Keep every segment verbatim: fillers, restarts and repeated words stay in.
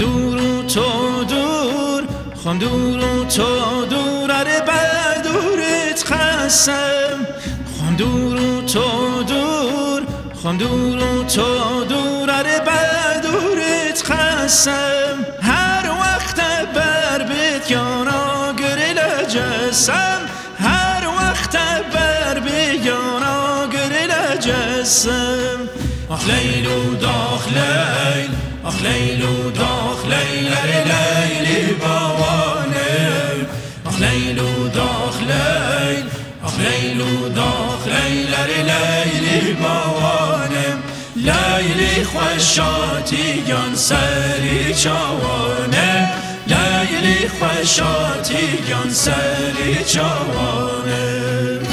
دور و تو دور خون دور و تو دور اره بر دورت قسم خون دور و تو دور خون دور و تو دور اره بر دورت قسم هر وقت بر بیت یانا گرل جسم هر وقت بر بیانا گرل جسم آخ لیل و داخ لیل آخ لیل و داخ لیل اره لیل بوانه آخ لیل و داخ لیل آخ لیل و داخ لیل اره لیل بوانه لیل خوشاتی گان سری چوانه لیل خوشاتی گان سری چوانه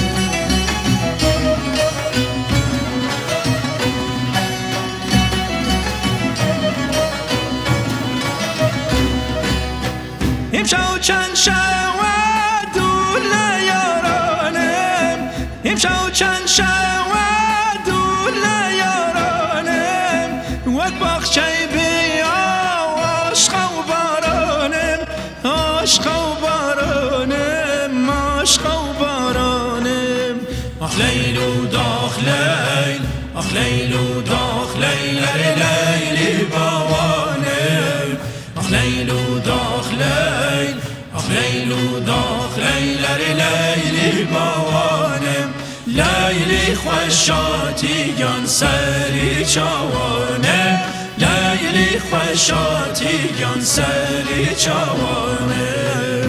امشو چند شود دور لیارانم امشو چند شود دور لیارانم وک باخچه بیا عشق و بارانم عشق و بارانم عشق و بارانم آخ لیل و داخ لیل آخ لیل و داخ لیل اره لیل بوانم آخ لیل و داخ لیل آخ لیل و داخ لیل اره لیل بوانم لیل خوشاتی گان سری چوانه لیل خوشاتی گان سری چوانه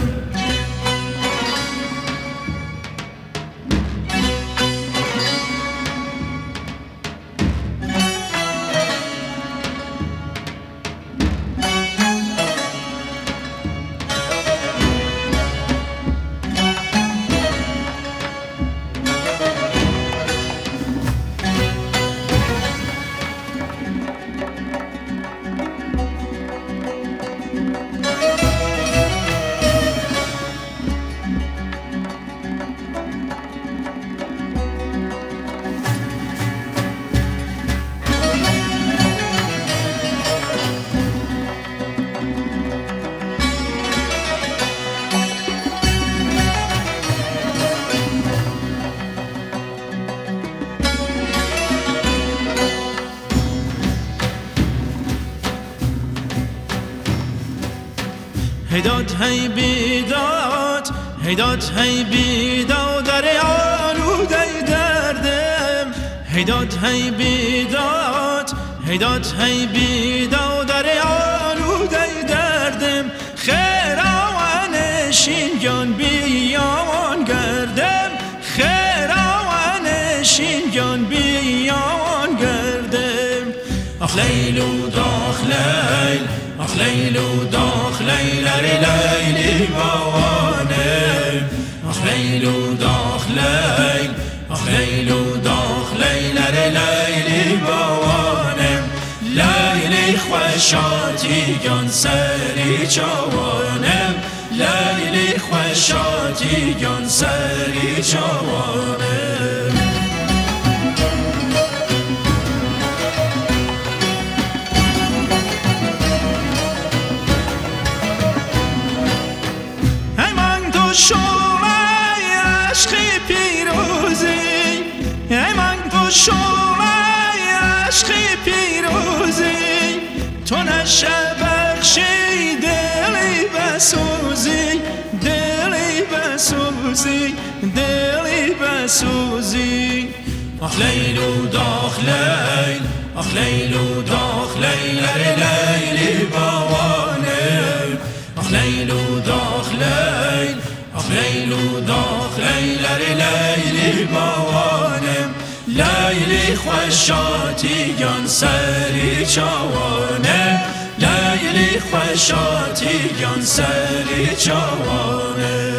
هیداد هی بیداد هیداد هی بیداد در آلوده دردم هیداد هی بیداد هیداد هی بیداد در آلوده دردم خیر آوانشین گان بیاوان گردم خیر آوانشین گان بیاوان گردم آخ لیل و داخ لیل آخ لیل و داخ لیل اره لیل بوانه آخ لیل و داخ لیل آخ لیل و داخ لیل اره لیل بوانه لیل خوشاتی گان سری چوانه لیل خوشاتی گان سری چوانه شومی عشقی پیروزی ای من تو شومی عشقی پیروزی تو نشه بخشی دلی بسوزی دلی بسوزی دلی بسوزی آخ لیل و داخ لیل آخ لیل و داخ لیل اره لیل بوانه آخ لیل و داخ لیل آخ لیل و داخ لیل اره لیل بوانم لیل خوشاتی گان سری چوانه لیل خوشاتی گان سری چوانه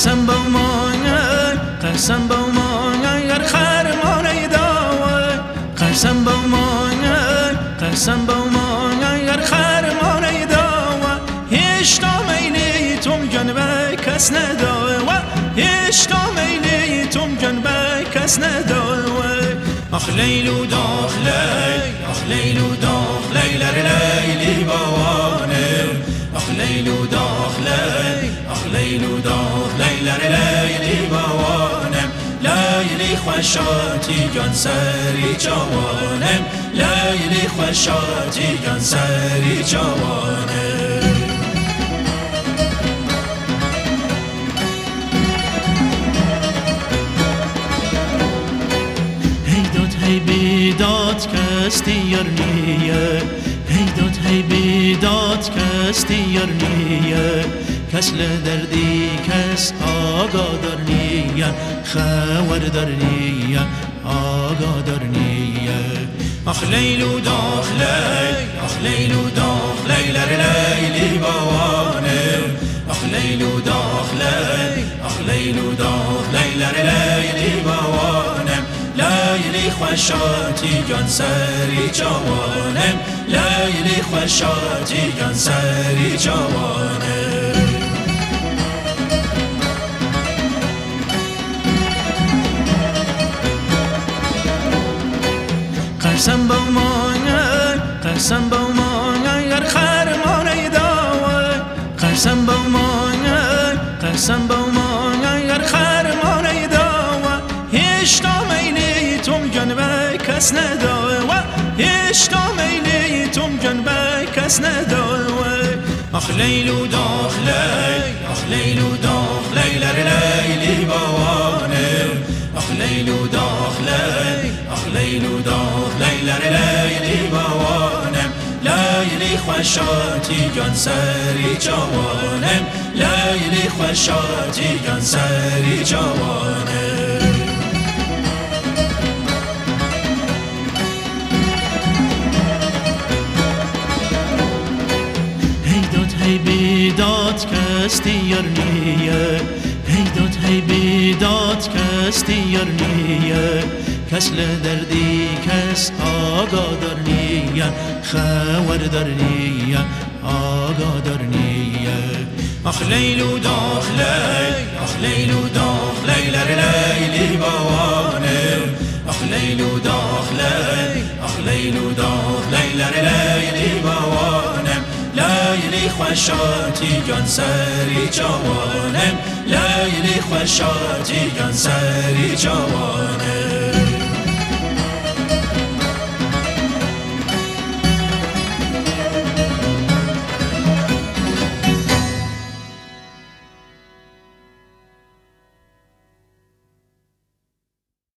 قسم با مانای قسم با مانای گر خرمانه داوای قسم با مانای قسم با مانای گر خرمانه داوای هیچ تا میلی توم جان به کس نداوای هیچ تا میلی توم جان به کس نداوای آخ لیلو داخ لی آخ لیلو داخ لی لر لیلی بوانه آخ لیلو داخ لی آخ لیلو داخ لی لر لیلی بوانم لیلی خوشاتی جان سری جوانم لیلی خوشاتی جان سری جوانم هی بیداد کستی یار نیه هی داد هی بیداد کستی یار نیه کس لدردی کس آگادار نیه خبردار نیه آگادار نیه آخ لیلو داخ لی آخ لیلو داخ لی لر لیلی بوانه آخ لیلو داخ لی آخ لیلو داخ لی لر لیلی بوانه لیلی خوشاتی جان سری جوانم لیلی خوشاتی جان سری جوانم قسم با مانای قسم با مانای گر خرمانه داوای قسم با مانای قسم با مانای گر خرمانه داوای هیچ تا میلی توم جان به کس نداوای هیچ تا میلی توم جان به کس نداوای آخ لیلو داخ لی آخ لیلو داخ لی لر لیلی بوانه آخ لیلو داخ لی آخ لیلو داخ لی لر لیلی بوانم لیلی خوشاتی جان سری جوانم لیلی خوشاتی جان سری جوانم هی بیداد کستی یار نیه هی داد هی بیداد کستی یار نیه کس لدردی کس آگادار نیه خبردار نیه آگادار نیه آخ لیلو داخ لی آخ لیلو داخ لی لر لیلی بوانه آخ لیلو داخ لی آخ لیلو داخ لی لر لیلی بوانه لیلی خوشاتی جان سری جوانم لیلی خوشاتی جان سری جوانم